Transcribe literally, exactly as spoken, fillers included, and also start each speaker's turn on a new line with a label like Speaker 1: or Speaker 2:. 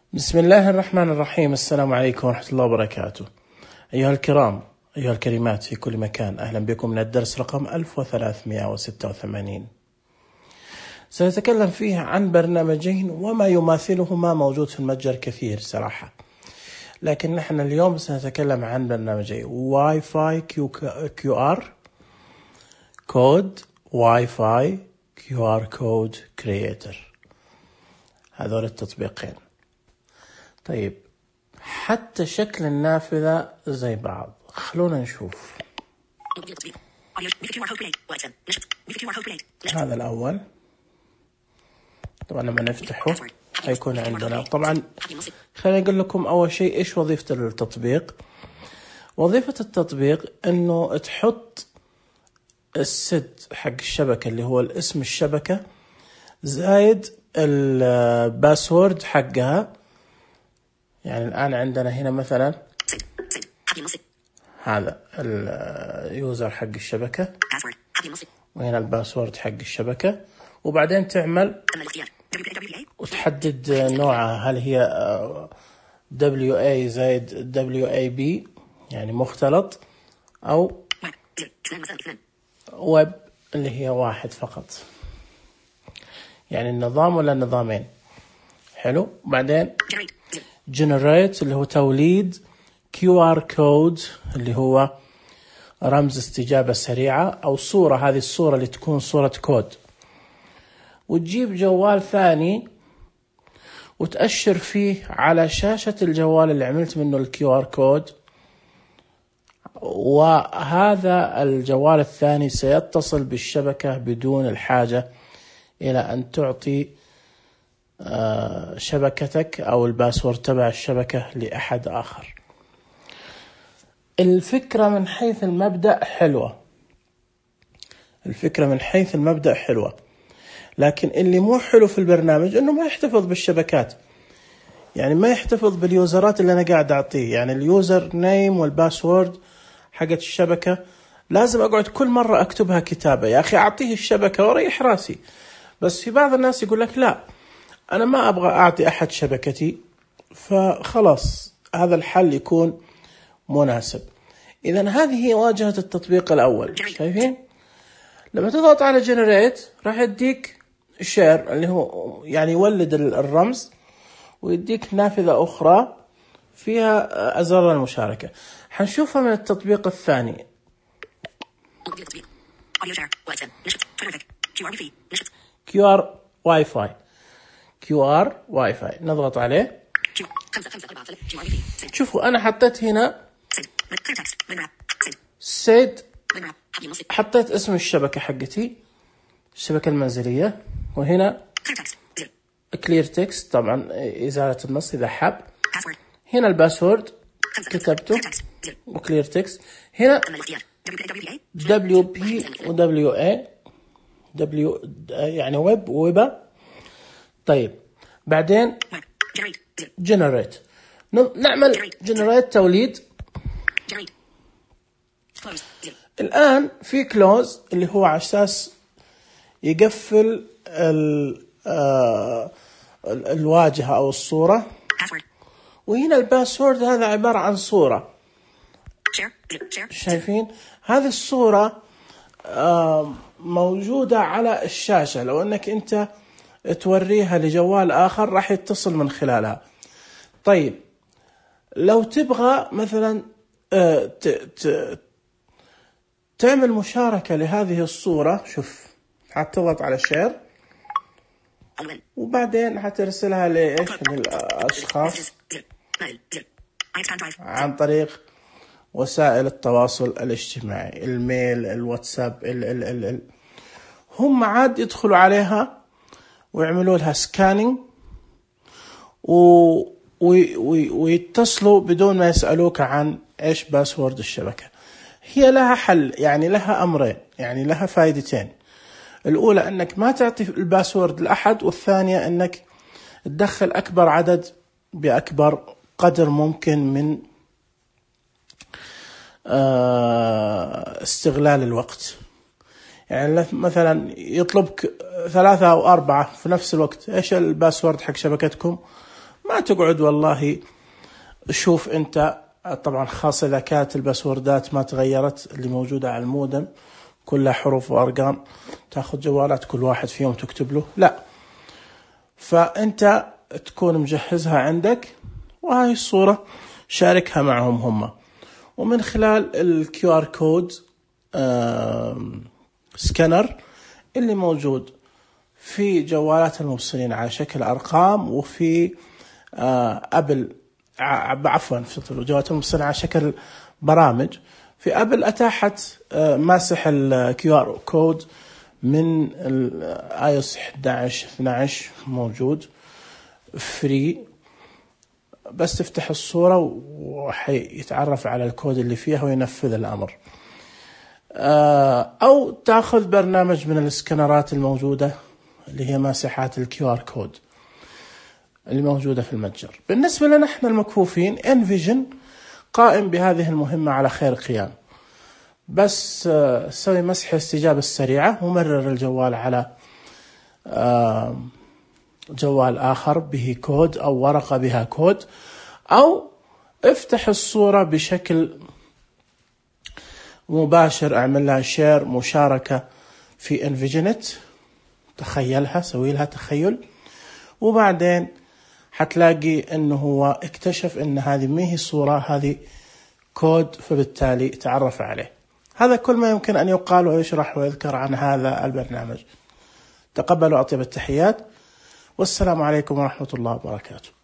Speaker 1: بسم الله الرحمن الرحيم. السلام عليكم ورحمة الله وبركاته. أيها الكرام، أيها الكريمات في كل مكان، أهلا بكم من الدرس رقم ألف وثلاثمئة وستة وثمانين. سنتكلم فيه عن برنامجين وما يماثلهما موجود في المتجر كثير صراحة، لكن نحن اليوم سنتكلم عن برنامجين واي فاي كيو آر كود، واي فاي كيو آر كود كرييتر. هذول التطبيقين. طيب، حتى شكل النافذة زي بعض، خلونا نشوف. هذا الأول طبعا لما نفتحه هيكون عندنا. طبعا خليني أقول لكم أول شيء إيش وظيفة التطبيق. وظيفة التطبيق إنه تحط السد حق الشبكة اللي هو الاسم الشبكة زايد الباسورد حقها. يعني الآن عندنا هنا مثلا هذا اليوزر حق الشبكة وهنا الباسورد حق الشبكة، وبعدين تعمل وتحدد نوعها، هل هي دبليو إيه زائد دبليو إيه بي يعني مختلط، أو ويب اللي هي واحد فقط، يعني النظام ولا النظامين. حلو. بعدين generate اللي هو توليد كيو آر code اللي هو رمز استجابة سريعة أو صورة، هذه الصورة اللي تكون صورة كود، وتجيب جوال ثاني وتأشر فيه على شاشة الجوال اللي عملت منه الكيو آر كود، وهذا الجوال الثاني سيتصل بالشبكة بدون الحاجة إلى أن تعطي شبكتك أو الباسورد تبع الشبكة لأحد آخر. الفكرة من حيث المبدأ حلوة، الفكرة من حيث المبدأ حلوة، لكن اللي مو حلو في البرنامج إنه ما يحتفظ بالشبكات، يعني ما يحتفظ باليوزرات اللي أنا قاعد أعطيه. يعني اليوزر نيم والباسورد حقت الشبكة لازم أقعد كل مرة أكتبها كتابة. يا أخي أعطيه الشبكة وريح راسي. بس في بعض الناس يقول لك لا، أنا ما أبغى أعطي أحد شبكتي، فخلاص هذا الحل يكون مناسب. إذن هذه هي واجهة التطبيق الأول. شايفين؟ لما تضغط على generate راح يديك share اللي هو يعني يولد الرمز، ويديك نافذة أخرى فيها أزرار المشاركة. حنشوفها من التطبيق الثاني. كيو آر واي فاي كيو آر واي فاي نضغط عليه. شوفوا أنا حطيت هنا سيد، حطيت اسم الشبكة حقتي، الشبكة المنزلية، وهنا كلير تكست طبعا إزالة النص إذا حاب. هنا الباسورد كتبته وكلير تكست. هنا دبليو بي و دبليو إيه دبليو يعني ويب ويبا. طيب بعدين generate، نعمل generate توليد. الآن في close اللي هو على أساس يقفل الواجهة أو الصورة، وهنا الباسورد هذا عبارة عن صورة. شايفين هذه الصورة موجودة على الشاشة، لو أنك أنت توريها لجوال آخر راح يتصل من خلالها. طيب لو تبغى مثلا ت ت تعمل مشاركة لهذه الصورة، شوف حتضغط على شير وبعدين حترسلها لإيش للأشخاص عن طريق وسائل التواصل الاجتماعي، الميل، الواتساب، ال ال ال ال هم عاد يدخلوا عليها ويعملوا لها سكانينج و... وي... وي... ويتصلوا بدون ما يسألوك عن إيش باسورد الشبكة. هي لها حل، يعني لها أمرين، يعني لها فائدتين. الأولى أنك ما تعطي الباسورد لأحد، والثانية أنك تدخل أكبر عدد بأكبر قدر ممكن من استغلال الوقت. يعني مثلا يطلبك ثلاثة أو أربعة في نفس الوقت، إيش الباسورد حق شبكتكم؟ ما تقعد والله شوف أنت، طبعا خاصة إذا كانت الباسوردات ما تغيرت اللي موجودة على المودم كلها حروف وأرقام، تأخذ جوالات كل واحد فيهم تكتب له، لا. فأنت تكون مجهزها عندك، وهاي الصورة شاركها معهم هم، ومن خلال الكيو آر كود سكانر اللي موجود في جوالات الموصلين على شكل أرقام، وفي أبل عفوا في جوالات الموصلين على شكل برامج. في أبل أتاحت ماسح الكيو آر كود من اي او اس احد عشر اثنا عشر موجود فري، بس تفتح الصورة وحيتعرف على الكود اللي فيها وينفذ الأمر. أو تأخذ برنامج من الاسكانرات الموجودة اللي هي ماسحات الكيو آر كود اللي موجودة في المتجر. بالنسبة لنا احنا المكفوفين، انفيجن قائم بهذه المهمة على خير قيام، بس سوي مسح الاستجابة السريعة ومرر الجوال على جوال آخر به كود أو ورقة بها كود، أو افتح الصورة بشكل مباشر، اعمل لها شير مشاركة في انفيجنت، تخيلها، سوي لها تخيل، وبعدين حتلاقي انه هو اكتشف ان هذه ما هي صورة، هذه كود، فبالتالي تعرف عليه. هذا كل ما يمكن ان يقال ويشرح ويذكر عن هذا البرنامج. تقبلوا اطيب التحيات، والسلام عليكم ورحمة الله وبركاته.